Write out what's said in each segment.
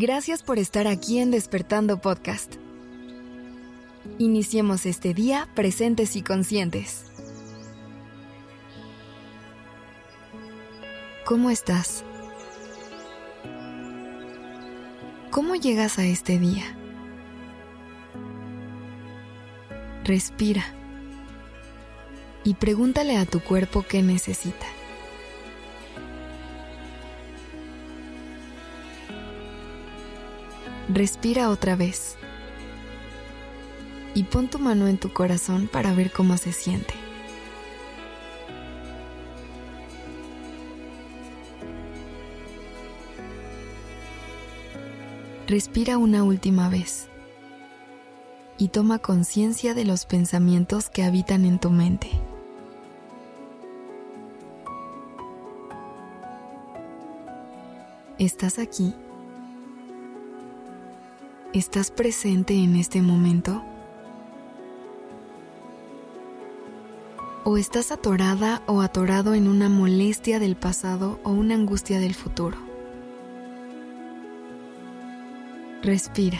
Gracias por estar aquí en Despertando Podcast. Iniciemos este día presentes y conscientes. ¿Cómo estás? ¿Cómo llegas a este día? Respira y pregúntale a tu cuerpo qué necesita. Respira otra vez y pon tu mano en tu corazón para ver cómo se siente. Respira una última vez y toma conciencia de los pensamientos que habitan en tu mente. ¿Estás aquí? ¿Estás presente en este momento? ¿O estás atorada o atorado en una molestia del pasado o una angustia del futuro? Respira.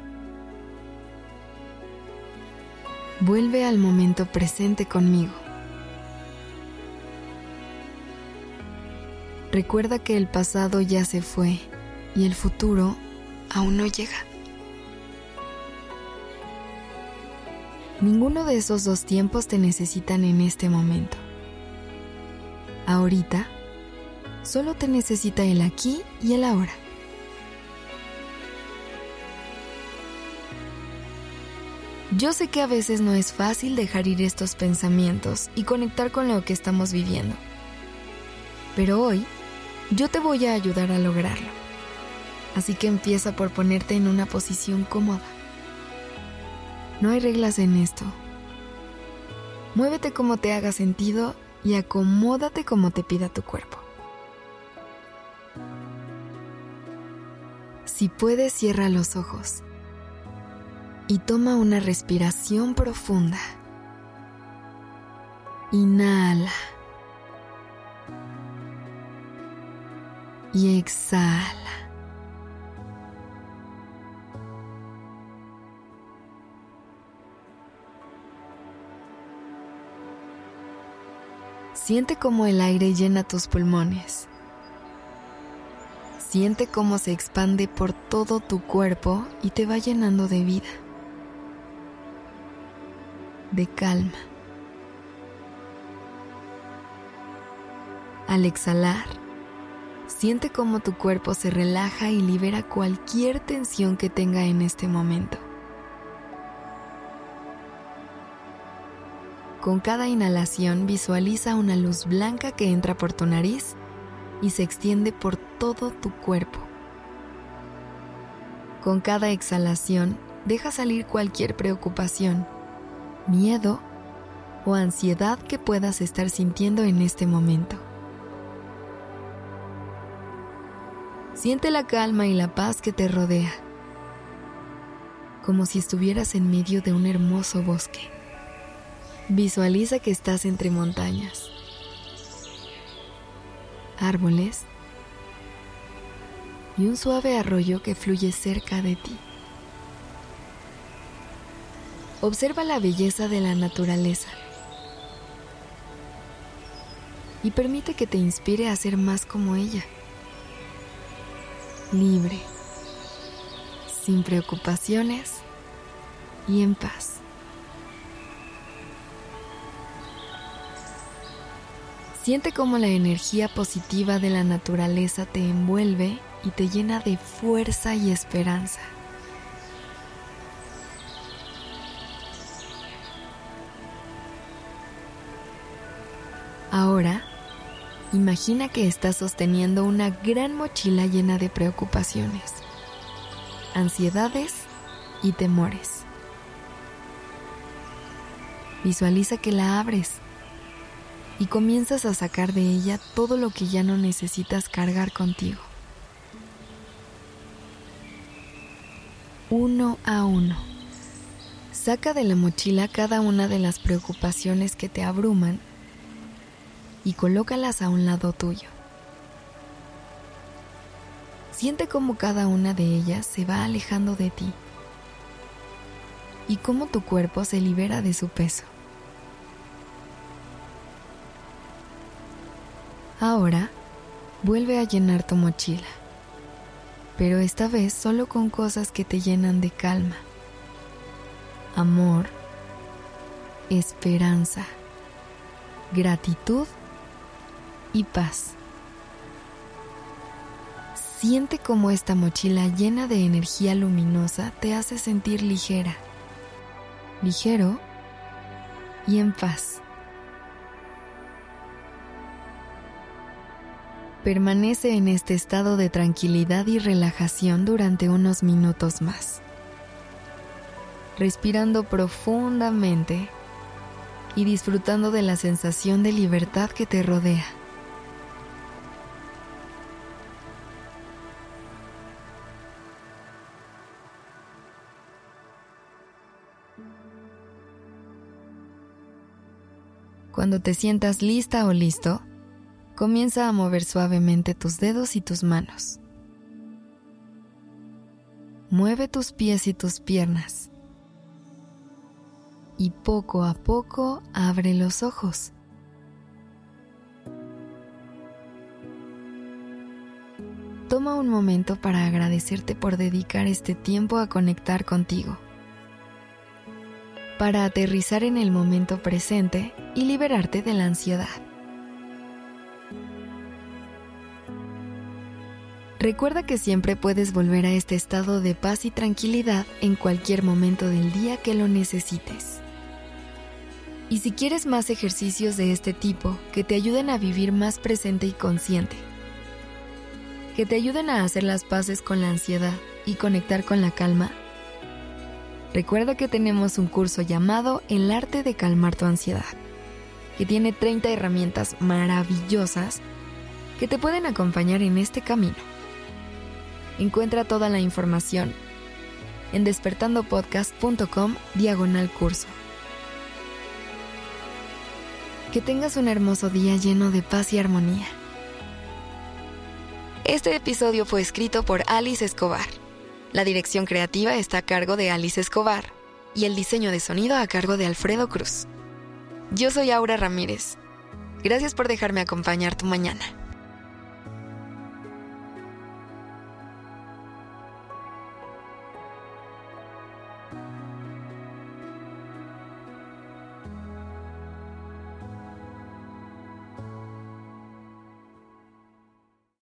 Vuelve al momento presente conmigo. Recuerda que el pasado ya se fue y el futuro aún no llega. Ninguno de esos dos tiempos te necesitan en este momento. Ahorita, solo te necesita el aquí y el ahora. Yo sé que a veces no es fácil dejar ir estos pensamientos y conectar con lo que estamos viviendo. Pero hoy, yo te voy a ayudar a lograrlo. Así que empieza por ponerte en una posición cómoda. No hay reglas en esto. Muévete como te haga sentido y acomódate como te pida tu cuerpo. Si puedes, cierra los ojos y toma una respiración profunda. Inhala y exhala. Siente cómo el aire llena tus pulmones. Siente cómo se expande por todo tu cuerpo y te va llenando de vida, de calma. Al exhalar, siente cómo tu cuerpo se relaja y libera cualquier tensión que tenga en este momento. Con cada inhalación visualiza una luz blanca que entra por tu nariz y se extiende por todo tu cuerpo. Con cada exhalación deja salir cualquier preocupación, miedo o ansiedad que puedas estar sintiendo en este momento. Siente la calma y la paz que te rodea, como si estuvieras en medio de un hermoso bosque. Visualiza que estás entre montañas, árboles y un suave arroyo que fluye cerca de ti. Observa la belleza de la naturaleza y permite que te inspire a ser más como ella, libre, sin preocupaciones y en paz. Siente cómo la energía positiva de la naturaleza te envuelve y te llena de fuerza y esperanza. Ahora, imagina que estás sosteniendo una gran mochila llena de preocupaciones, ansiedades y temores. Visualiza que la abres y comienzas a sacar de ella todo lo que ya no necesitas cargar contigo. Uno a uno. Saca de la mochila cada una de las preocupaciones que te abruman y colócalas a un lado tuyo. Siente cómo cada una de ellas se va alejando de ti y cómo tu cuerpo se libera de su peso. Ahora, vuelve a llenar tu mochila, pero esta vez solo con cosas que te llenan de calma, amor, esperanza, gratitud y paz. Siente cómo esta mochila llena de energía luminosa te hace sentir ligera, ligero y en paz. Permanece en este estado de tranquilidad y relajación durante unos minutos más, respirando profundamente y disfrutando de la sensación de libertad que te rodea. Cuando te sientas lista o listo, comienza a mover suavemente tus dedos y tus manos. Mueve tus pies y tus piernas. Y poco a poco abre los ojos. Toma un momento para agradecerte por dedicar este tiempo a conectar contigo, para aterrizar en el momento presente y liberarte de la ansiedad. Recuerda que siempre puedes volver a este estado de paz y tranquilidad en cualquier momento del día que lo necesites. Y si quieres más ejercicios de este tipo que te ayuden a vivir más presente y consciente, que te ayuden a hacer las paces con la ansiedad y conectar con la calma, recuerda que tenemos un curso llamado El arte de calmar tu ansiedad, que tiene 30 herramientas maravillosas que te pueden acompañar en este camino. Encuentra toda la información en despertandopodcast.com/curso. Que tengas un hermoso día lleno de paz y armonía. Este episodio fue escrito por Alice Escobar. La dirección creativa está a cargo de Alice Escobar y el diseño de sonido a cargo de Alfredo Cruz. Yo soy Aura Ramírez. Gracias por dejarme acompañar tu mañana.